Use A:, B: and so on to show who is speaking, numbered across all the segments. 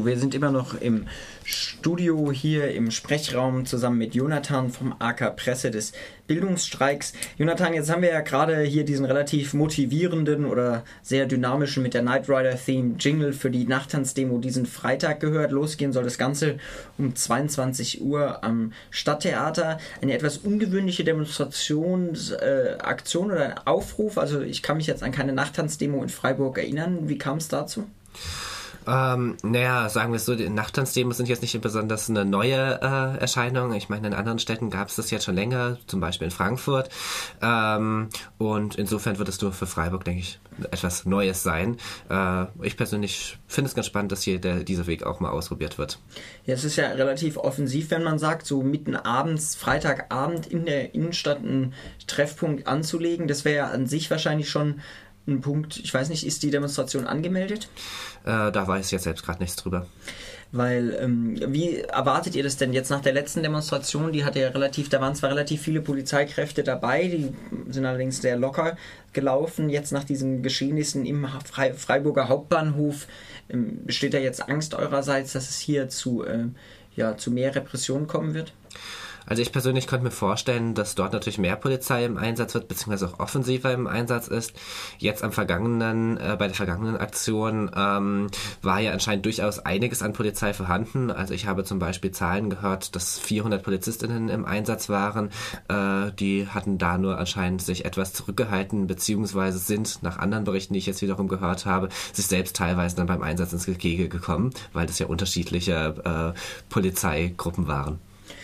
A: Wir sind immer noch im Studio hier im Sprechraum zusammen mit Jonathan vom AK Presse des Bildungsstreiks. Jonathan, jetzt haben wir ja gerade hier diesen relativ motivierenden oder sehr dynamischen mit der Knight Rider Theme Jingle für die Nachttanzdemo diesen Freitag gehört. Losgehen soll das Ganze um 22 Uhr am Stadttheater. Eine etwas ungewöhnliche Demonstrationsaktion oder ein Aufruf. Also ich kann mich jetzt an keine Nachttanzdemo in Freiburg erinnern. Wie kam es dazu?
B: Sagen wir es so, die Nachttanzdemos sind jetzt nicht besonders eine neue Erscheinung. Ich meine, in anderen Städten gab es das jetzt schon länger, zum Beispiel in Frankfurt. Und insofern wird es nur für Freiburg, denke ich, etwas Neues sein. Ich persönlich finde es ganz spannend, dass hier dieser Weg auch mal ausprobiert wird.
A: Ja, es ist ja relativ offensiv, wenn man sagt, so mitten abends, Freitagabend in der Innenstadt einen Treffpunkt anzulegen. Das wäre ja an sich wahrscheinlich schon ein Punkt. Ich weiß nicht, ist die Demonstration angemeldet?
B: Da weiß ich jetzt selbst gerade nichts drüber.
A: Weil, wie erwartet ihr das denn jetzt nach der letzten Demonstration? Da waren zwar relativ viele Polizeikräfte dabei, die sind allerdings sehr locker gelaufen. Jetzt nach diesen Geschehnissen im Freiburger Hauptbahnhof, besteht da jetzt Angst eurerseits, dass es hier zu mehr Repression kommen wird?
B: Also ich persönlich könnte mir vorstellen, dass dort natürlich mehr Polizei im Einsatz wird, beziehungsweise auch offensiver im Einsatz ist. Jetzt bei der vergangenen Aktion war ja anscheinend durchaus einiges an Polizei vorhanden. Also ich habe zum Beispiel Zahlen gehört, dass 400 PolizistInnen im Einsatz waren. Die hatten da nur anscheinend sich etwas zurückgehalten, beziehungsweise sind nach anderen Berichten, die ich jetzt wiederum gehört habe, sich selbst teilweise dann beim Einsatz ins Gehege gekommen, weil das ja unterschiedliche Polizeigruppen waren.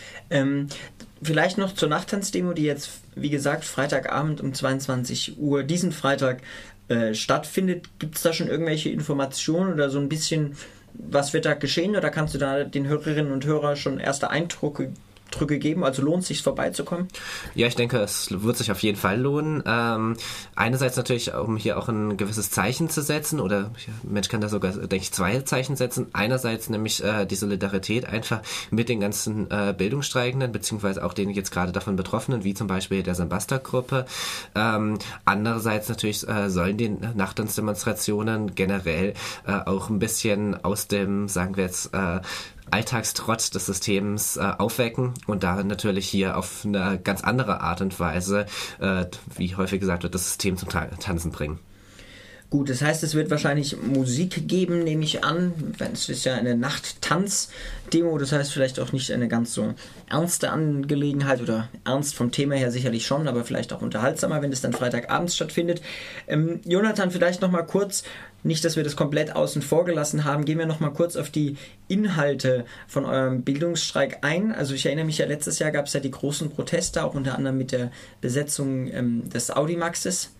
A: Vielleicht noch zur Nachttanzdemo, die jetzt, wie gesagt, Freitagabend um 22 Uhr diesen Freitag stattfindet. Gibt es da schon irgendwelche Informationen oder so ein bisschen, was wird da geschehen? Oder kannst du da den Hörerinnen und Hörern schon erste Eindrücke geben? Also lohnt es sich vorbeizukommen?
B: Ja, ich denke, es wird sich auf jeden Fall lohnen. Einerseits natürlich, um hier auch ein gewisses Zeichen zu setzen, oder Mensch kann da sogar, denke ich, 2 Zeichen setzen. Einerseits nämlich die Solidarität einfach mit den ganzen Bildungsstreikenden, beziehungsweise auch den jetzt gerade davon Betroffenen, wie zum Beispiel der Sambasta-Gruppe. Andererseits natürlich sollen die Nachttanzdemonstrationen generell auch ein bisschen aus dem, sagen wir jetzt, Alltagstrott des Systems aufwecken und da natürlich hier auf eine ganz andere Art und Weise, wie häufig gesagt wird, das System zum Tanzen bringen.
A: Gut, das heißt, es wird wahrscheinlich Musik geben, nehme ich an. Es ist ja eine Nachttanz-Demo, das heißt vielleicht auch nicht eine ganz so ernste Angelegenheit oder ernst vom Thema her sicherlich schon, aber vielleicht auch unterhaltsamer, wenn es dann Freitagabends stattfindet. Jonathan, vielleicht nochmal kurz, nicht, dass wir das komplett außen vor gelassen haben, gehen wir nochmal kurz auf die Inhalte von eurem Bildungsstreik ein. Also ich erinnere mich ja, letztes Jahr gab es ja die großen Proteste, auch unter anderem mit der Besetzung des Audimaxes.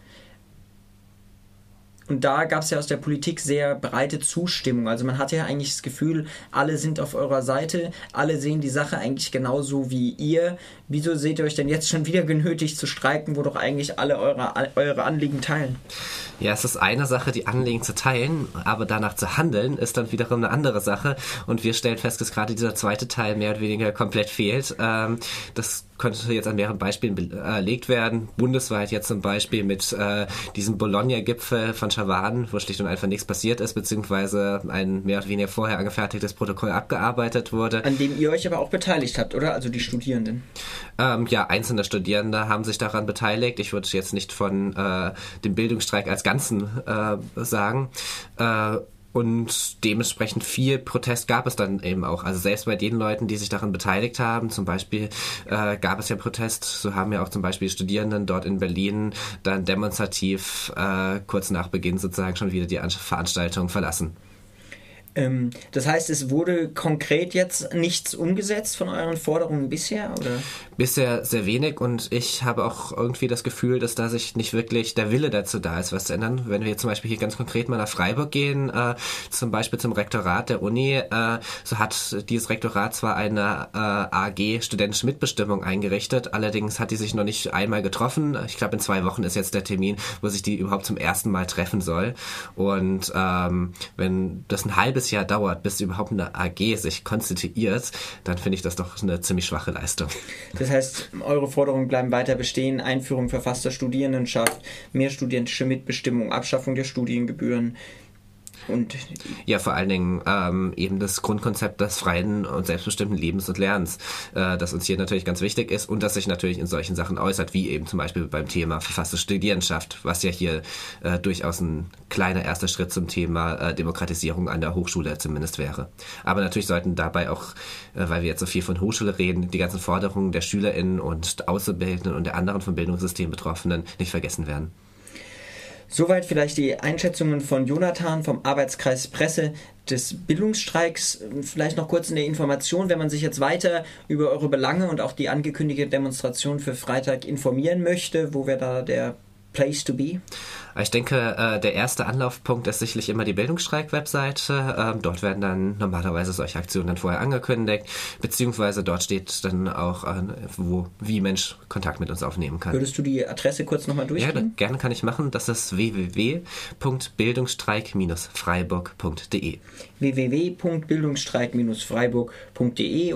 A: Und da gab es ja aus der Politik sehr breite Zustimmung. Also man hatte ja eigentlich das Gefühl, alle sind auf eurer Seite, alle sehen die Sache eigentlich genauso wie ihr. Wieso seht ihr euch denn jetzt schon wieder genötigt zu streiken, wo doch eigentlich alle eure Anliegen teilen?
B: Ja, es ist eine Sache, die Anliegen zu teilen, aber danach zu handeln, ist dann wiederum eine andere Sache. Und wir stellen fest, dass gerade dieser zweite Teil mehr oder weniger komplett fehlt. Das könnte jetzt an mehreren Beispielen belegt werden. Bundesweit jetzt zum Beispiel mit diesem Bologna-Gipfel von Schawan, wo schlicht und einfach nichts passiert ist, beziehungsweise ein mehr oder weniger vorher angefertigtes Protokoll abgearbeitet wurde.
A: An dem ihr euch aber auch beteiligt habt, oder? Also die Studierenden.
B: Ja, einzelne Studierende haben sich daran beteiligt. Ich würde jetzt nicht von dem Bildungsstreik als Ganzen sagen. Und dementsprechend viel Protest gab es dann eben auch. Also selbst bei den Leuten, die sich daran beteiligt haben, zum Beispiel gab es ja Protest, so haben ja auch zum Beispiel Studierenden dort in Berlin dann demonstrativ kurz nach Beginn sozusagen schon wieder die Veranstaltung verlassen.
A: Das heißt, es wurde konkret jetzt nichts umgesetzt von euren Forderungen bisher, oder?
B: Bisher sehr wenig und ich habe auch irgendwie das Gefühl, dass da sich nicht wirklich der Wille dazu da ist, was zu ändern. Wenn wir jetzt zum Beispiel hier ganz konkret mal nach Freiburg gehen, zum Beispiel zum Rektorat der Uni, so hat dieses Rektorat zwar eine AG Studentische Mitbestimmung eingerichtet, allerdings hat die sich noch nicht einmal getroffen. Ich glaube, in 2 Wochen ist jetzt der Termin, wo sich die überhaupt zum ersten Mal treffen soll. Und wenn das ein halbes Jahr dauert, bis überhaupt eine AG sich konstituiert, dann finde ich das doch eine ziemlich schwache Leistung.
A: Das heißt, eure Forderungen bleiben weiter bestehen: Einführung verfasster Studierendenschaft, mehr studentische Mitbestimmung, Abschaffung der Studiengebühren. Und
B: ja, vor allen Dingen eben das Grundkonzept des freien und selbstbestimmten Lebens und Lernens, das uns hier natürlich ganz wichtig ist und das sich natürlich in solchen Sachen äußert, wie eben zum Beispiel beim Thema verfasste Studierendenschaft, was ja hier durchaus ein kleiner erster Schritt zum Thema Demokratisierung an der Hochschule zumindest wäre. Aber natürlich sollten dabei auch, weil wir jetzt so viel von Hochschule reden, die ganzen Forderungen der SchülerInnen und Auszubildenden und der anderen vom Bildungssystem Betroffenen nicht vergessen werden.
A: Soweit vielleicht die Einschätzungen von Jonathan vom Arbeitskreis Presse des Bildungsstreiks. Vielleicht noch kurz eine Information, wenn man sich jetzt weiter über eure Belange und auch die angekündigte Demonstration für Freitag informieren möchte, wo wäre da der Place to be?
B: Ich denke, der erste Anlaufpunkt ist sicherlich immer die Bildungsstreik-Webseite. Dort werden dann normalerweise solche Aktionen dann vorher angekündigt, beziehungsweise dort steht dann auch, wie Mensch Kontakt mit uns aufnehmen kann.
A: Würdest du die Adresse kurz nochmal durchgehen?
B: Ja, gerne kann ich machen. Das ist www.bildungsstreik-freiburg.de
A: www.bildungsstreik-freiburg.de